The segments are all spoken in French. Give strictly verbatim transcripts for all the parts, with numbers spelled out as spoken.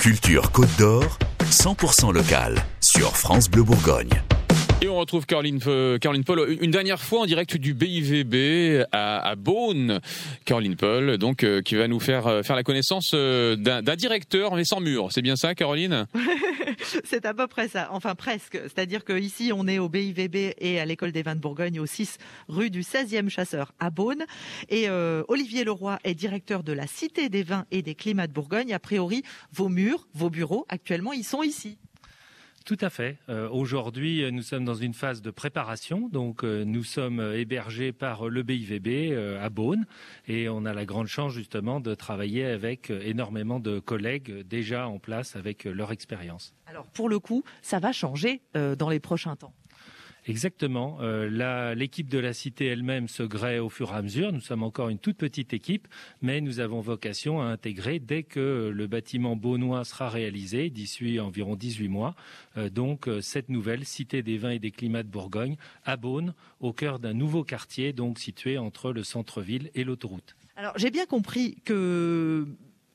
Culture Côte d'Or, cent pour cent local, sur France Bleu Bourgogne. Et on retrouve Caroline, Caroline Paul une dernière fois en direct du B I V B à, à Beaune. Caroline Paul, donc, euh, qui va nous faire, euh, faire la connaissance euh, d'un, d'un directeur, mais sans mur. C'est bien ça, Caroline? C'est à peu près ça. Enfin, presque. C'est-à-dire qu'ici, on est au B I V B et à l'École des vins de Bourgogne, au six rue du seizième Chasseur à Beaune. Et euh, Olivier Leroy est directeur de la Cité des vins et des climats de Bourgogne. A priori, vos murs, vos bureaux, actuellement, ils sont ici. Tout à fait. Euh, aujourd'hui, nous sommes dans une phase de préparation. Donc, euh, nous sommes hébergés par le B I V B euh, à Beaune. Et on a la grande chance, justement, de travailler avec énormément de collègues déjà en place avec leur expérience. Alors, pour le coup, ça va changer euh, dans les prochains temps. Exactement. Euh, la, l'équipe de la Cité elle-même se grée au fur et à mesure. Nous sommes encore une toute petite équipe, mais nous avons vocation à intégrer dès que le bâtiment beaunois sera réalisé, d'ici environ dix-huit mois, euh, donc euh, cette nouvelle Cité des vins et des climats de Bourgogne à Beaune, au cœur d'un nouveau quartier, donc situé entre le centre-ville et l'autoroute. Alors, j'ai bien compris que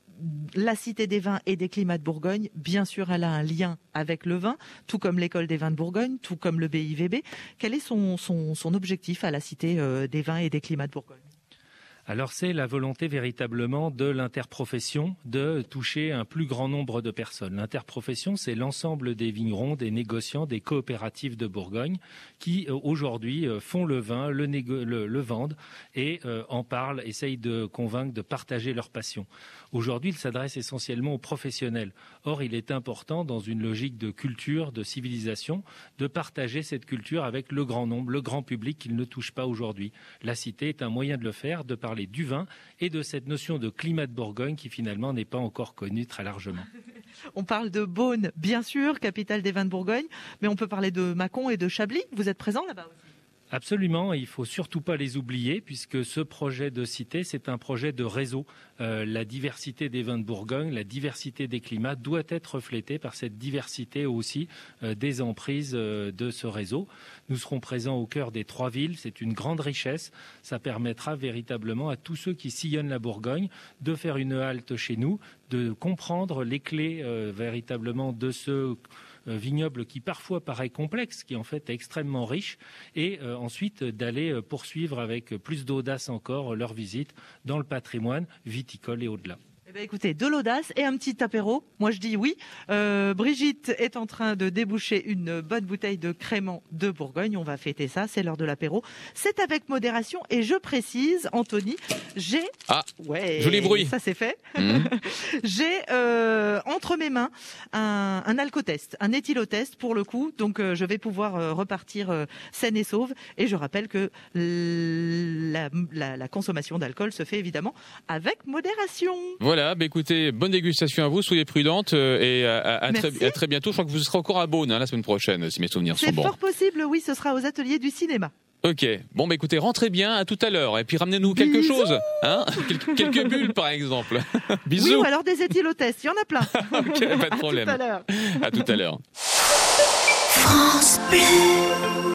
la Cité des vins et des climats de Bourgogne, bien sûr, elle a un lien avec le vin, tout comme l'École des vins de Bourgogne, tout comme le B I V B. Quel est son, son, son objectif à la Cité euh, des vins et des climats de Bourgogne ? Alors c'est la volonté véritablement de l'interprofession de toucher un plus grand nombre de personnes. L'interprofession, c'est l'ensemble des vignerons, des négociants, des coopératives de Bourgogne qui euh, aujourd'hui euh, font le vin, le, négo- le, le vendent et euh, en parlent, essayent de convaincre, de partager leur passion. Aujourd'hui, il s'adresse essentiellement aux professionnels. Or, il est important, dans une logique de culture, de civilisation, de partager cette culture avec le grand nombre, le grand public qu'il ne touche pas aujourd'hui. La Cité est un moyen de le faire, de parler du vin et de cette notion de climat de Bourgogne qui finalement n'est pas encore connue très largement. On parle de Beaune, bien sûr, capitale des vins de Bourgogne, mais on peut parler de Mâcon et de Chablis. Vous êtes présents là-bas aussi ? Absolument, il faut surtout pas les oublier puisque ce projet de cité, c'est un projet de réseau. Euh, la diversité des vins de Bourgogne, la diversité des climats doit être reflétée par cette diversité aussi euh, des emprises euh, de ce réseau. Nous serons présents au cœur des trois villes, c'est une grande richesse. Ça permettra véritablement à tous ceux qui sillonnent la Bourgogne de faire une halte chez nous, de comprendre les clés euh, véritablement de ce vignoble qui parfois paraît complexe, qui en fait est extrêmement riche, et euh, ensuite d'aller euh, poursuivre avec plus d'audace encore leur visite dans le patrimoine viticole et au-delà. Eh bien, écoutez, de l'audace et un petit apéro. Moi, je dis oui. Euh, Brigitte est en train de déboucher une bonne bouteille de crément de Bourgogne. On va fêter ça. C'est l'heure de l'apéro. C'est avec modération. Et je précise, Anthony, j'ai... Ah, ouais, joli bruit. Ça, c'est fait. Mmh. J'ai euh, entre mes mains un, un alcotest, un éthylotest pour le coup. Donc, euh, je vais pouvoir euh, repartir euh, saine et sauve. Et je rappelle que la, la, la consommation d'alcool se fait évidemment avec modération. Voilà. Voilà, bah écoutez, bonne dégustation à vous, soyez prudentes et à, à, à, très, à très bientôt. Je crois que vous serez encore à Beaune hein, la semaine prochaine, si mes souvenirs C'est sont bons. C'est fort possible, oui, ce sera aux ateliers du cinéma. Ok, bon bah écoutez, rentrez bien, à tout à l'heure, et puis ramenez-nous quelque Bisous. chose, hein, quelques, quelques bulles par exemple. Bisous. Oui, ou alors des éthylotests, il y en a plein. Ok, pas de problème. À tout à l'heure. À tout à l'heure. France Bleu.